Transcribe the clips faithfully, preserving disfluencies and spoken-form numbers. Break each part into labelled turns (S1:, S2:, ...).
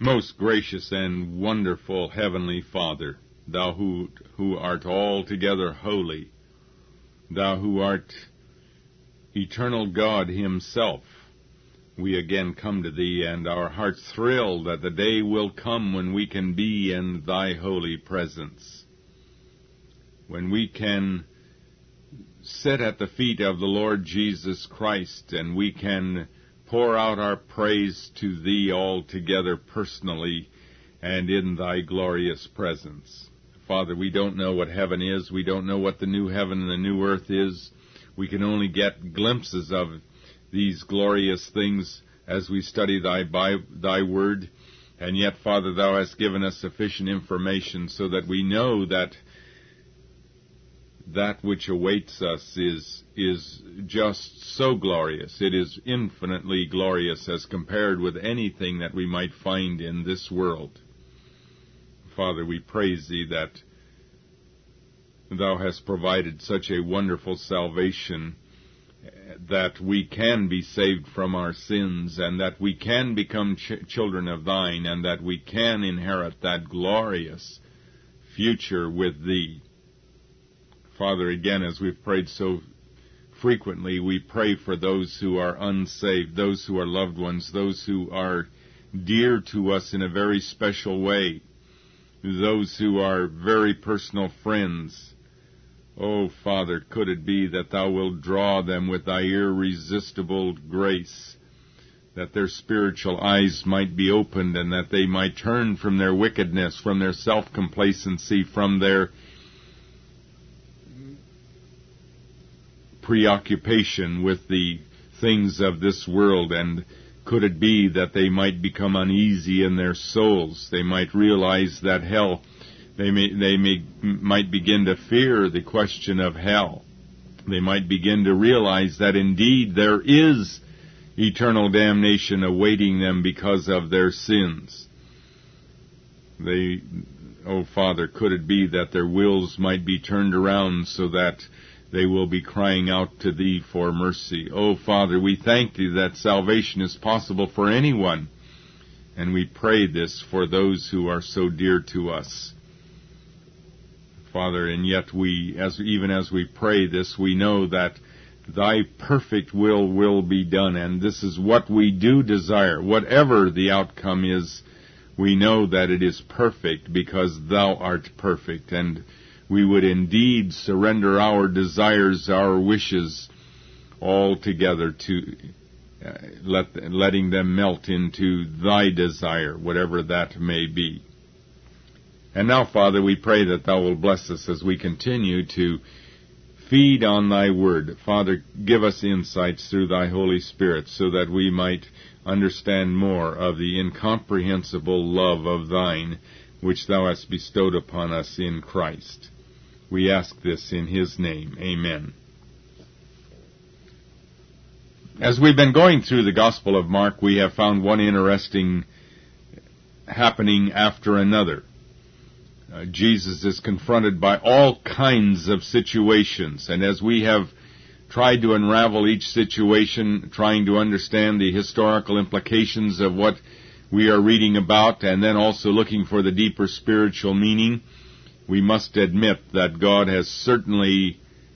S1: Most gracious and wonderful Heavenly Father, Thou who, who art altogether holy, Thou who art eternal God Himself, we again come to Thee, and our hearts thrill that the day will come when we can be in Thy holy presence, when we can sit at the feet of the Lord Jesus Christ, and we can pour out our praise to Thee altogether personally and in Thy glorious presence. Father, we don't know what heaven is. We don't know what the new heaven and the new earth is. We can only get glimpses of these glorious things as we study Thy, by, Thy Word. And yet, Father, Thou hast given us sufficient information so that we know that that which awaits us is is just so glorious. It is infinitely glorious as compared with anything that we might find in this world. Father, we praise Thee that Thou hast provided such a wonderful salvation that we can be saved from our sins, and that we can become ch- children of Thine, and that we can inherit that glorious future with Thee. Father, again, as we've prayed so frequently, we pray for those who are unsaved, those who are loved ones, those who are dear to us in a very special way, those who are very personal friends. Oh, Father, could it be that Thou wilt draw them with Thy irresistible grace, that their spiritual eyes might be opened, and that they might turn from their wickedness, from their self-complacency, from their preoccupation with the things of this world, and could it be that they might become uneasy in their souls? They might realize that hell, they may, they may, might begin to fear the question of hell. They might begin to realize that indeed there is eternal damnation awaiting them because of their sins. They, oh Father, could it be that their wills might be turned around so that they will be crying out to Thee for mercy. Oh, Father, we thank Thee that salvation is possible for anyone, and we pray this for those who are so dear to us. Father, and yet we, as even as we pray this, we know that Thy perfect will will be done, and this is what we do desire. Whatever the outcome is, we know that it is perfect because Thou art perfect, and we would indeed surrender our desires, our wishes, all together to uh, let, letting them melt into Thy desire, whatever that may be. And now, Father, we pray that Thou will bless us as we continue to feed on Thy Word. Father, give us insights through Thy Holy Spirit so that we might understand more of the incomprehensible love of Thine, which Thou hast bestowed upon us in Christ. We ask this in His name. Amen. As we've been going through the Gospel of Mark, we have found one interesting happening after another. Uh, Jesus is confronted by all kinds of situations, and as we have tried to unravel each situation, trying to understand the historical implications of what we are reading about, and then also looking for the deeper spiritual meaning, we must admit that God has certainly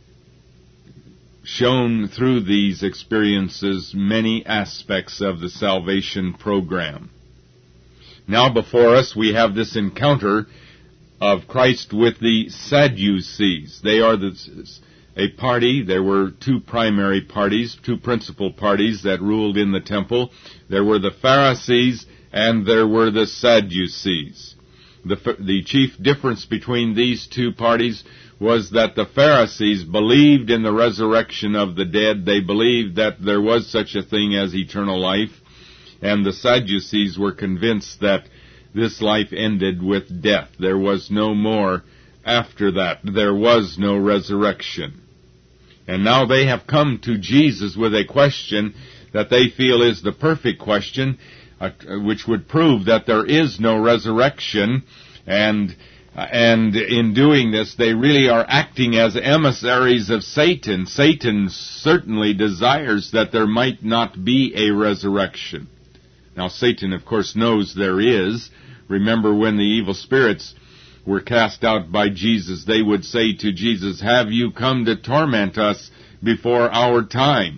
S1: shown through these experiences many aspects of the salvation program. Now before us we have this encounter of Christ with the Sadducees. They are the, a party. There were two primary parties, two principal parties that ruled in the temple. There were the Pharisees and there were the Sadducees. The, the chief difference between these two parties was that the Pharisees believed in the resurrection of the dead. They believed that there was such a thing as eternal life. And the Sadducees were convinced that this life ended with death. There was no more after that. There was no resurrection. And now they have come to Jesus with a question that they feel is the perfect question, uh, which would prove that there is no resurrection, and uh, and in doing this, they really are acting as emissaries of Satan. Satan certainly desires that there might not be a resurrection. Now, Satan, of course, knows there is. Remember when the evil spirits were cast out by Jesus, they would say to Jesus, "Have you come to torment us before our time?"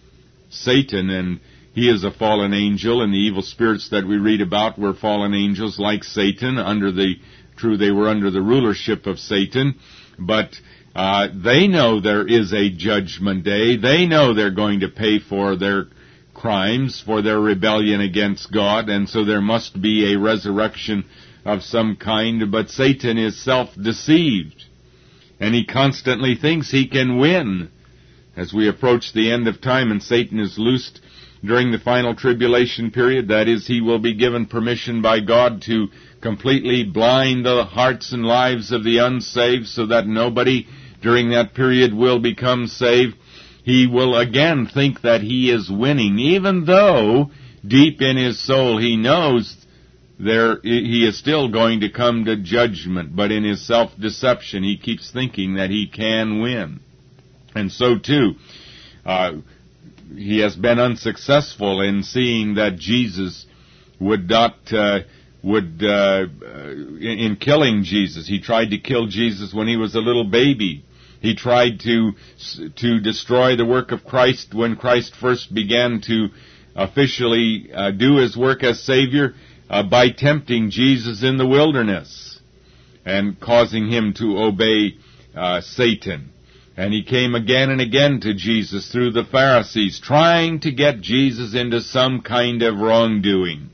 S1: Satan, and he is a fallen angel, and the evil spirits that we read about were fallen angels like Satan. Under the true, they were under the rulership of Satan, but uh, they know there is a judgment day. They know they're going to pay for their crimes, for their rebellion against God, and so there must be a resurrection of some kind. But Satan is self-deceived, and he constantly thinks he can win. As we approach the end of time and Satan is loosed during the final tribulation period, that is, he will be given permission by God to completely blind the hearts and lives of the unsaved so that nobody during that period will become saved. He will again think that he is winning, even though deep in his soul he knows there he is still going to come to judgment. But in his self-deception, he keeps thinking that he can win. And so, too, uh, he has been unsuccessful in seeing that Jesus would not, uh, would, uh, in, in killing Jesus. He tried to kill Jesus when he was a little baby. He tried to, to destroy the work of Christ when Christ first began to officially uh, do his work as Savior uh, by tempting Jesus in the wilderness and causing him to obey uh, Satan. And he came again and again to Jesus through the Pharisees, trying to get Jesus into some kind of wrongdoing.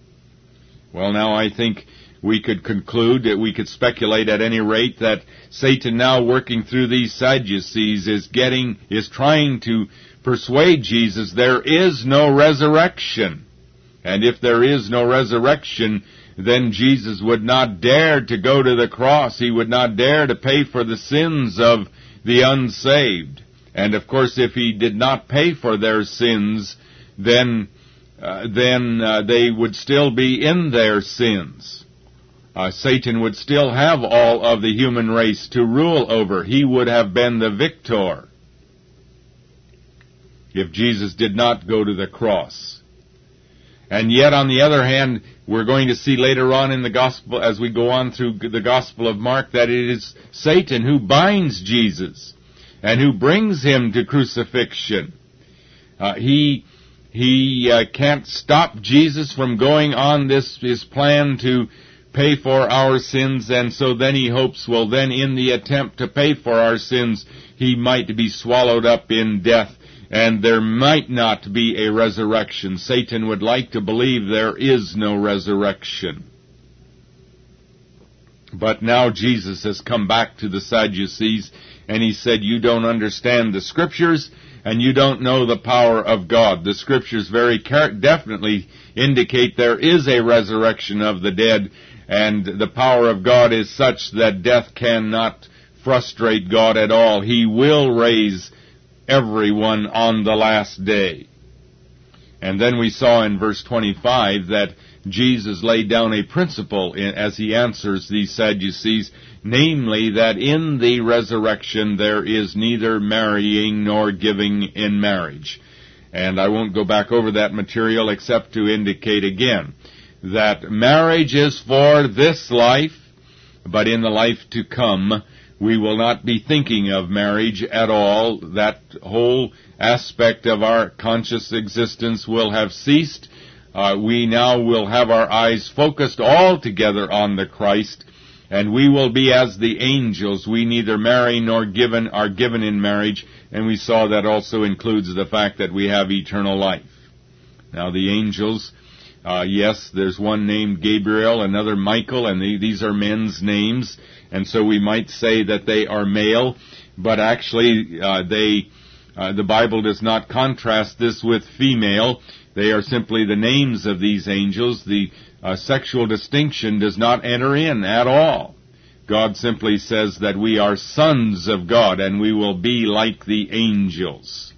S1: Well, now I think we could conclude, that we could speculate at any rate, that Satan now working through these Sadducees is getting, is trying to persuade Jesus there is no resurrection. And if there is no resurrection, then Jesus would not dare to go to the cross. He would not dare to pay for the sins of the unsaved. And of course, if he did not pay for their sins, then uh, then uh, they would still be in their sins. Uh, Satan would still have all of the human race to rule over. He would have been the victor if Jesus did not go to the cross. And yet, on the other hand, we're going to see later on in the gospel, as we go on through the Gospel of Mark, that it is Satan who binds Jesus and who brings him to crucifixion. Uh, he he uh, can't stop Jesus from going on this his plan to pay for our sins, and so then he hopes, well, then in the attempt to pay for our sins, he might be swallowed up in death, and there might not be a resurrection. Satan would like to believe there is no resurrection. But now Jesus has come back to the Sadducees, and he said, you don't understand the Scriptures, and you don't know the power of God. The Scriptures very definitely indicate there is a resurrection of the dead, and the power of God is such that death cannot frustrate God at all. He will raise everyone on the last day. And then we saw in verse twenty-five that Jesus laid down a principle in, as he answers these Sadducees, namely that in the resurrection there is neither marrying nor giving in marriage. And I won't go back over that material except to indicate again that marriage is for this life, but in the life to come we will not be thinking of marriage at all. That whole aspect of our conscious existence will have ceased. Uh, we now will have our eyes focused altogether on the Christ, and we will be as the angels. We neither marry nor given are given in marriage, and we saw that also includes the fact that we have eternal life. Now the angels, uh, yes, there's one named Gabriel, another Michael, and the, these are men's names, and so we might say that they are male, but actually uh, they, uh, the Bible does not contrast this with female. They are simply the names of these angels. The uh, sexual distinction does not enter in at all. God simply says that we are sons of God and we will be like the angels.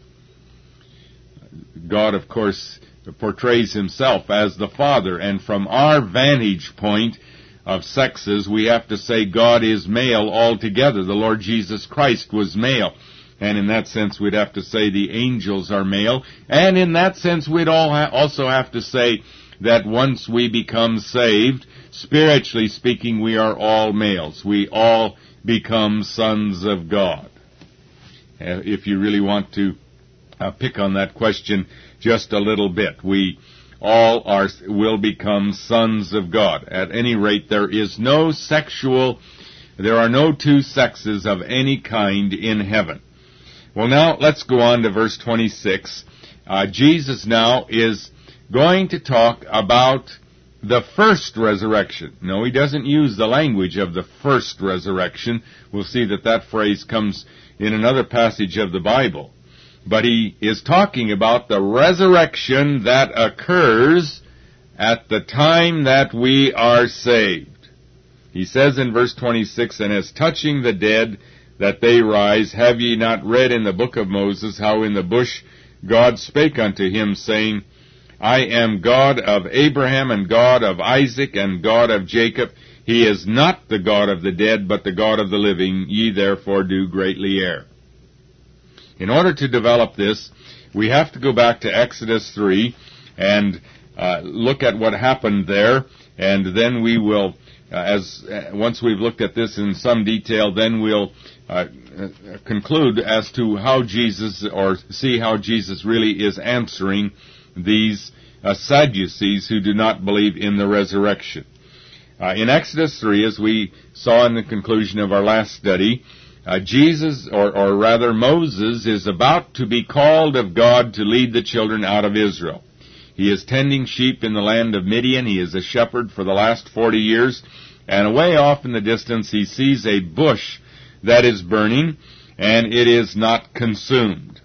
S1: God, of course, portrays himself as the Father, and from our vantage point of sexes, we have to say God is male altogether. The Lord Jesus Christ was male. And in that sense, we'd have to say the angels are male. And in that sense, we'd all ha- also have to say that once we become saved, spiritually speaking, we are all males. We all become sons of God. Uh, if you really want to uh, pick on that question just a little bit, we all are will become sons of God. At any rate, there is no sexual, there are no two sexes of any kind in heaven. Well, now let's go on to verse twenty-six. Uh, Jesus now is going to talk about the first resurrection. No, he doesn't use the language of the first resurrection. We'll see that that phrase comes in another passage of the Bible. But he is talking about the resurrection that occurs at the time that we are saved. He says in verse twenty-six, "And as touching the dead, that they rise, have ye not read in the book of Moses, how in the bush God spake unto him, saying, I am God of Abraham, and God of Isaac, and God of Jacob. He is not the God of the dead, but the God of the living. Ye therefore do greatly err." In order to develop this, we have to go back to Exodus three and uh, look at what happened there, and then we will, uh, as uh, once we've looked at this in some detail, then we'll uh, conclude as to how Jesus, or see how Jesus really is answering these uh, Sadducees who do not believe in the resurrection. Uh, in Exodus three, as we saw in the conclusion of our last study, Uh, Jesus, or, or rather Moses, is about to be called of God to lead the children out of Israel. He is tending sheep in the land of Midian. He is a shepherd for the last forty years. And away off in the distance he sees a bush that is burning, and it is not consumed.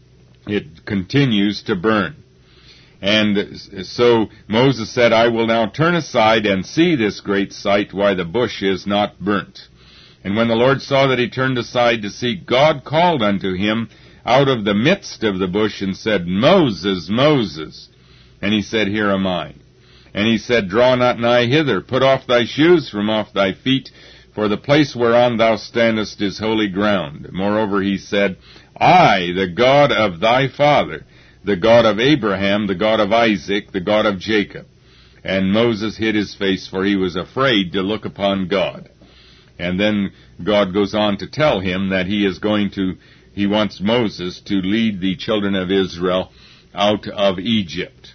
S1: It continues to burn. And so Moses said, "I will now turn aside and see this great sight, why the bush is not burnt." And when the Lord saw that he turned aside to see, God called unto him out of the midst of the bush and said, "Moses, Moses." And he said, "Here am I." And he said, "Draw not nigh hither, put off thy shoes from off thy feet, for the place whereon thou standest is holy ground." Moreover he said, "I, the God of thy father, the God of Abraham, the God of Isaac, the God of Jacob." And Moses hid his face, for he was afraid to look upon God. And then God goes on to tell him that he is going to, he wants Moses to lead the children of Israel out of Egypt.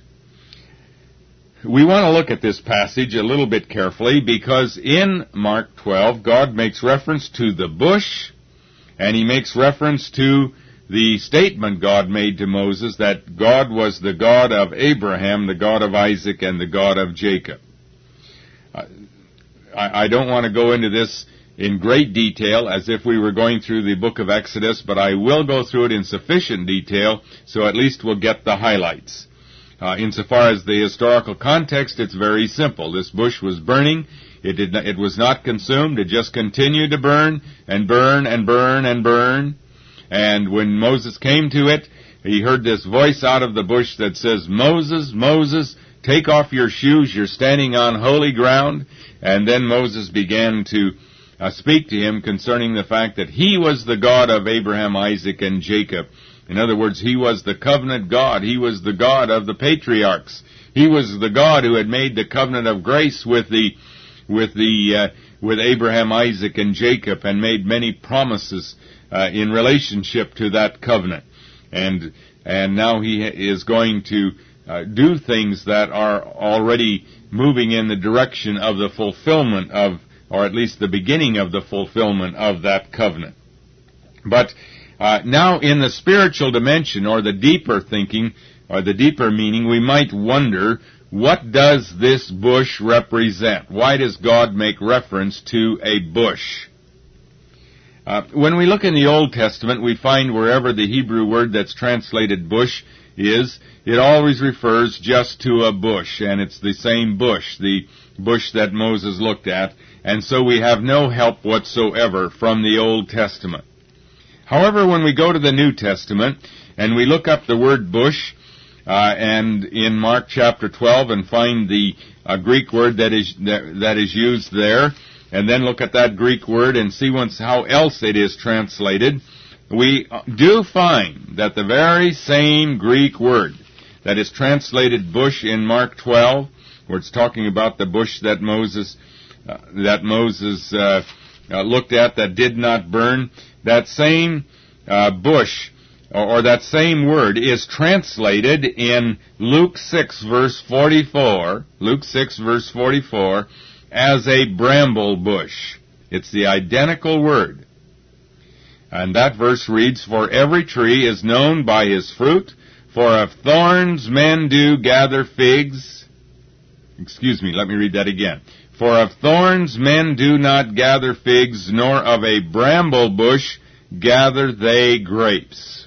S1: We want to look at this passage a little bit carefully, because in Mark twelve, God makes reference to the bush, and he makes reference to the statement God made to Moses that God was the God of Abraham, the God of Isaac, and the God of Jacob. Uh, I, I don't want to go into this in great detail as if we were going through the book of Exodus, but I will go through it in sufficient detail so at least we'll get the highlights. Uh, insofar as the historical context, it's very simple. This bush was burning. It did not, it was not consumed. It just continued to burn and burn and burn and burn. And when Moses came to it, he heard this voice out of the bush that says, "Moses, Moses, take off your shoes. You're standing on holy ground." And then Moses began to uh, speak to him concerning the fact that he was the God of Abraham, Isaac, and Jacob. In other words, he was the covenant God. He was the God of the patriarchs. He was the God who had made the covenant of grace with the with the uh, with Abraham, Isaac, and Jacob, and made many promises uh, in relationship to that covenant. And and now he is going to uh, do things that are already moving in the direction of the fulfillment of, or at least the beginning of the fulfillment of that covenant. But uh, now in the spiritual dimension, or the deeper thinking, or the deeper meaning, we might wonder, what does this bush represent? Why does God make reference to a bush? Uh, when we look in the Old Testament, we find wherever the Hebrew word that's translated bush is, it always refers just to a bush, and it's the same bush, the bush that Moses looked at, and so we have no help whatsoever from the Old Testament. However, when we go to the New Testament, and we look up the word bush, uh, and in Mark chapter twelve, and find the uh, Greek word that is that, that is used there, and then look at that Greek word and see once how else it is translated, we do find that the very same Greek word that is translated bush in Mark twelve, where it's talking about the bush that Moses uh, that Moses uh, uh, looked at that did not burn. That same uh, bush, or that same word, is translated in Luke six verse forty-four, Luke six verse forty-four, as a bramble bush. It's the identical word. And that verse reads, "For every tree is known by his fruit, for of thorns men do gather figs." Excuse me, let me read that again. "For of thorns men do not gather figs, nor of a bramble bush gather they grapes."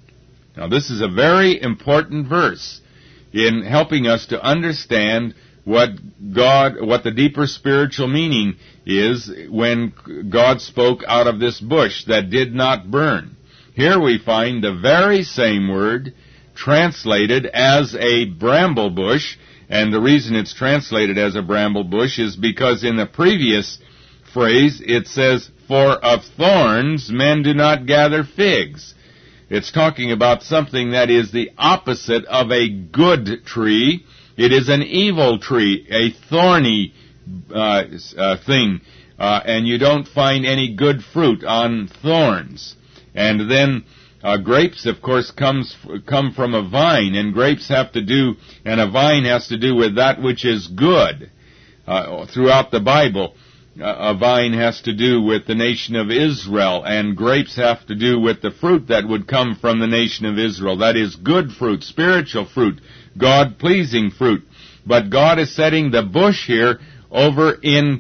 S1: Now this is a very important verse in helping us to understand what God, what the deeper spiritual meaning is when God spoke out of this bush that did not burn. Here we find the very same word translated as a bramble bush, and the reason it's translated as a bramble bush is because in the previous phrase it says, "For of thorns men do not gather figs." It's talking about something that is the opposite of a good tree. It is an evil tree, a thorny uh, uh, thing, uh, and you don't find any good fruit on thorns. And then uh, grapes, of course, comes come from a vine, and grapes have to do, and a vine has to do with that which is good. Uh, throughout the Bible, uh, a vine has to do with the nation of Israel, and grapes have to do with the fruit that would come from the nation of Israel. That is good fruit, spiritual fruit, God-pleasing fruit. But God is setting the bush here over in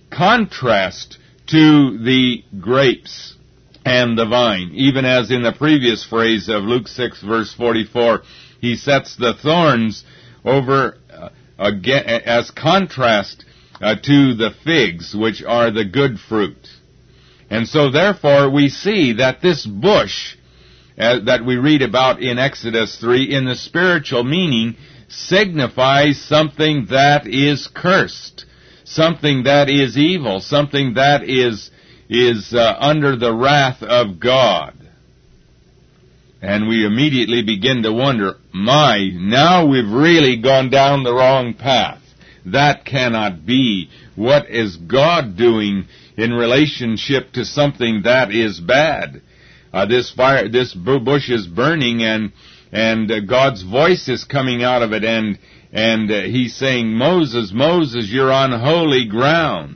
S1: contrast to the grapes and the vine. Even as in the previous phrase of Luke six verse forty-four, he sets the thorns over uh, again, as contrast uh, to the figs, which are the good fruit. And so therefore we see that this bush uh, that we read about in Exodus three, in the spiritual meaning, signifies something that is cursed, something that is evil, something that is is uh, under the wrath of God. And we immediately begin to wonder, my, now we've really gone down the wrong path. That cannot be. What is God doing in relationship to something that is bad? Uh, this fire, this bush is burning, and and uh, God's voice is coming out of it, and and uh, He's saying, "Moses, Moses, you're on holy ground."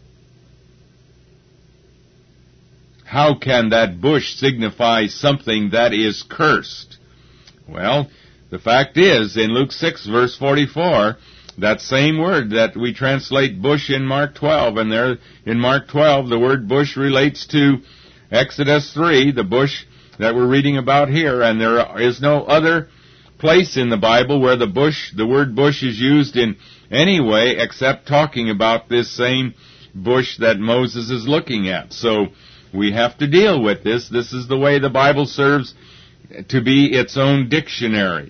S1: How can that bush signify something that is cursed? Well, the fact is, in Luke six verse forty-four, that same word that we translate bush in Mark twelve, and there in Mark twelve, the word bush relates to Exodus three, the bush that we're reading about here, and there is no other place in the Bible where the bush, the word bush is used in any way except talking about this same bush that Moses is looking at. So we have to deal with this. This is the way the Bible serves to be its own dictionary.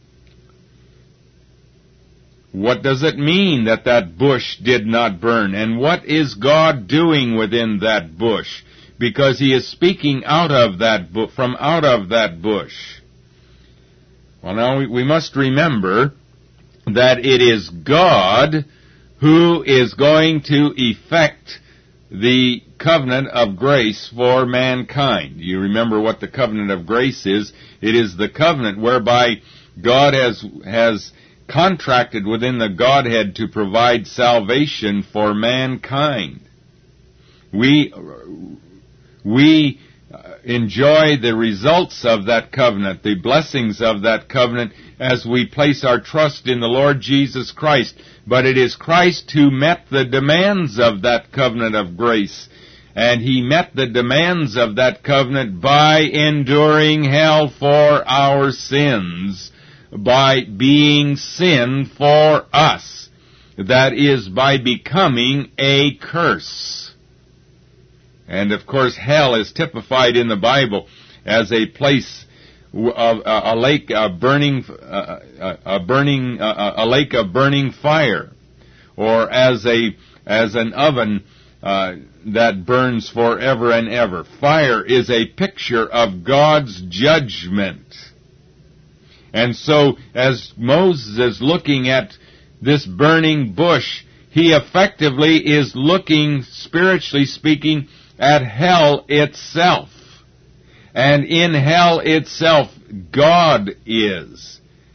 S1: What does it mean that that bush did not burn? And what is God doing within that bush? Because He is speaking out of that bu- from out of that bush. Well, now we, we must remember that it is God who is going to effect the covenant of grace for mankind. You remember what the covenant of grace is. It is the covenant whereby God has has contracted within the Godhead to provide salvation for mankind. We we enjoy the results of that covenant, the blessings of that covenant, as we place our trust in the Lord Jesus Christ. But it is Christ who met the demands of that covenant of grace. And He met the demands of that covenant by enduring hell for our sins, by being sin for us. That is, by becoming a curse. And of course, hell is typified in the Bible as a place of a, a lake, a burning, a, a burning, a, a lake of burning fire, or as a as an oven uh, that burns forever and ever. Fire is a picture of God's judgment, And so, as Moses is looking at this burning bush, he effectively is looking, spiritually speaking, at hell itself. And in hell itself, God is.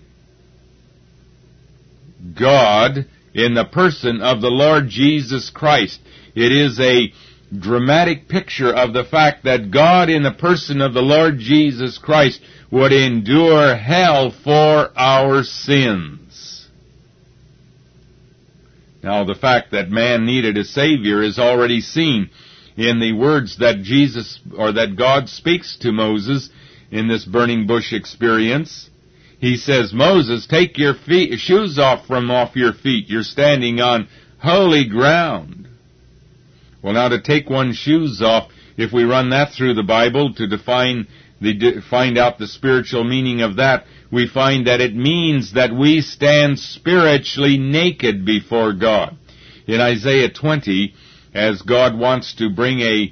S1: God, in the person of the Lord Jesus Christ. It is a dramatic picture of the fact that God, in the person of the Lord Jesus Christ, would endure hell for our sins. Now, the fact that man needed a Savior is already seen in the words that Jesus, or that God speaks to Moses in this burning bush experience. He says, Moses, take your feet, shoes off from off your feet. You're standing on holy ground. Well, now to take one's shoes off, if we run that through the Bible to define the, find out the spiritual meaning of that, we find that it means that we stand spiritually naked before God. In Isaiah twenty, as God wants to bring a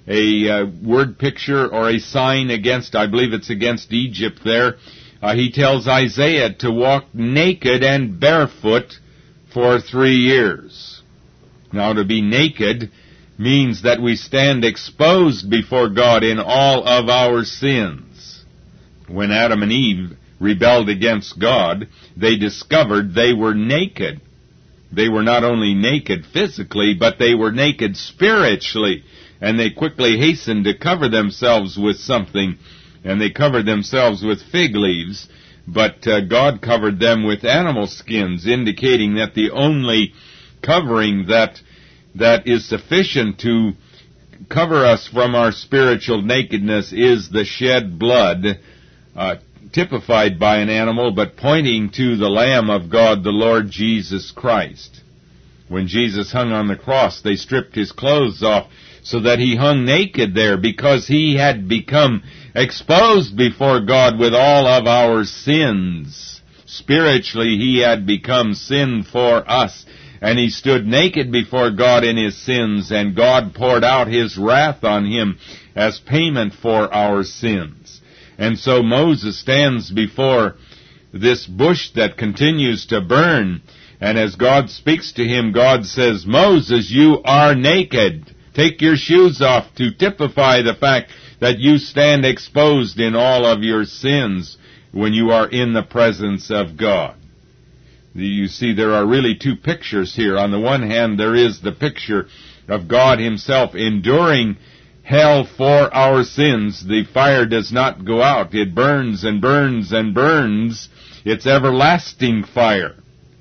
S1: a uh, word picture or a sign against, I believe it's against Egypt there, uh, he tells Isaiah to walk naked and barefoot for three years. Now, to be naked means that we stand exposed before God in all of our sins. When Adam and Eve rebelled against God, they discovered they were naked. They were not only naked physically, but they were naked spiritually. And they quickly hastened to cover themselves with something, and they covered themselves with fig leaves. But uh, God covered them with animal skins, indicating that the only covering that that is sufficient to cover us from our spiritual nakedness is the shed blood, uh, typified by an animal, but pointing to the Lamb of God, the Lord Jesus Christ. When Jesus hung on the cross, they stripped his clothes off so that he hung naked there, because he had become exposed before God with all of our sins. Spiritually, he had become sin for us, and he stood naked before God in his sins, and God poured out his wrath on him as payment for our sins. And so Moses stands before this bush that continues to burn, and as God speaks to him, God says, Moses, you are naked. Take your shoes off, to typify the fact that you stand exposed in all of your sins when you are in the presence of God. You see, there are really two pictures here. On the one hand, there is the picture of God himself enduring hell for our sins. The fire does not go out. It burns and burns and burns. It's everlasting fire.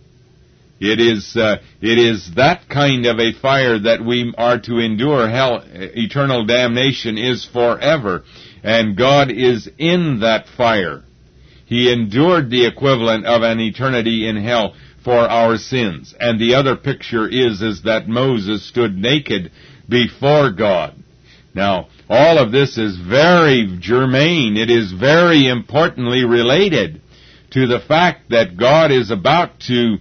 S1: It is, uh, it is that kind of a fire that we are to endure. Hell, eternal damnation is forever. And God is in that fire. He endured the equivalent of an eternity in hell for our sins. And the other picture is, is that Moses stood naked before God. Now, all of this is very germane. It is very importantly related to the fact that God is about to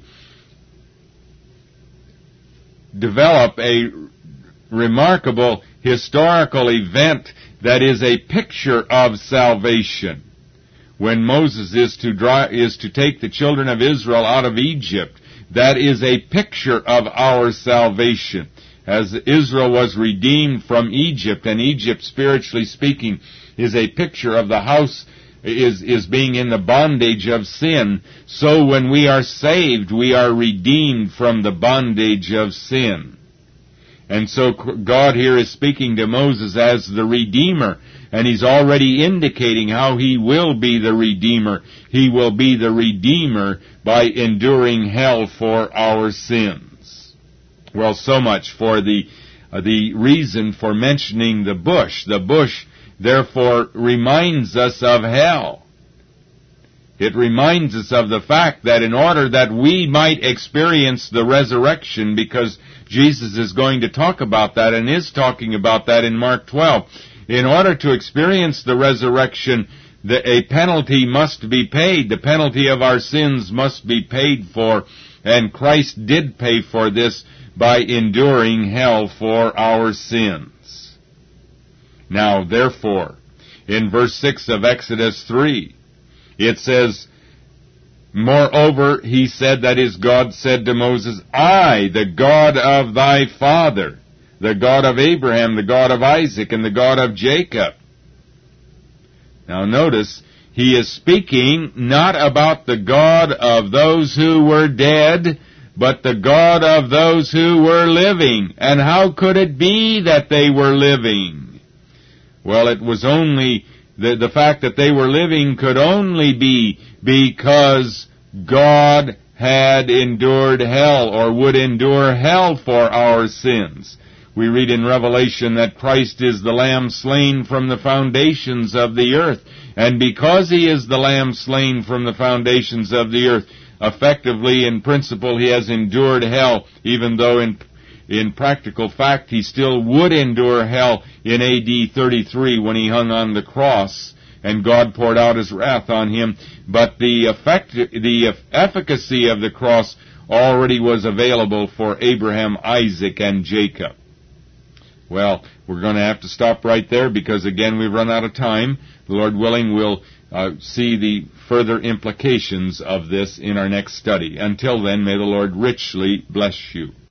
S1: develop a remarkable historical event that is a picture of salvation. When Moses is to draw, is to take the children of Israel out of Egypt, that is a picture of our salvation. As Israel was redeemed from Egypt, and Egypt, spiritually speaking, is a picture of the house, is, is being in the bondage of sin. So when we are saved, we are redeemed from the bondage of sin. And so God here is speaking to Moses as the Redeemer, and he's already indicating how he will be the Redeemer. He will be the Redeemer by enduring hell for our sins. Well, so much for the uh, the reason for mentioning the bush. The bush, therefore, reminds us of hell. It reminds us of the fact that in order that we might experience the resurrection, because Jesus is going to talk about that and is talking about that in Mark twelve, in order to experience the resurrection, the, a penalty must be paid. The penalty of our sins must be paid for, and Christ did pay for this by enduring hell for our sins. Now, therefore, in verse six of Exodus three, it says, Moreover, he said, that is, God said to Moses, I, the God of thy father, the God of Abraham, the God of Isaac, and the God of Jacob. Now notice, he is speaking not about the God of those who were dead, but the God of those who were living. And how could it be that they were living? Well, it was only, the, the fact that they were living could only be because God had endured hell, or would endure hell for our sins. We read in Revelation that Christ is the Lamb slain from the foundations of the earth. And because he is the Lamb slain from the foundations of the earth, effectively, in principle, he has endured hell, even though in in practical fact he still would endure hell in A D thirty-three when he hung on the cross and God poured out his wrath on him. But the effect, the efficacy of the cross already was available for Abraham, Isaac, and Jacob. Well, we're going to have to stop right there because, again, we've run out of time. The Lord willing, we'll uh, see the further implications of this in our next study. Until then, may the Lord richly bless you.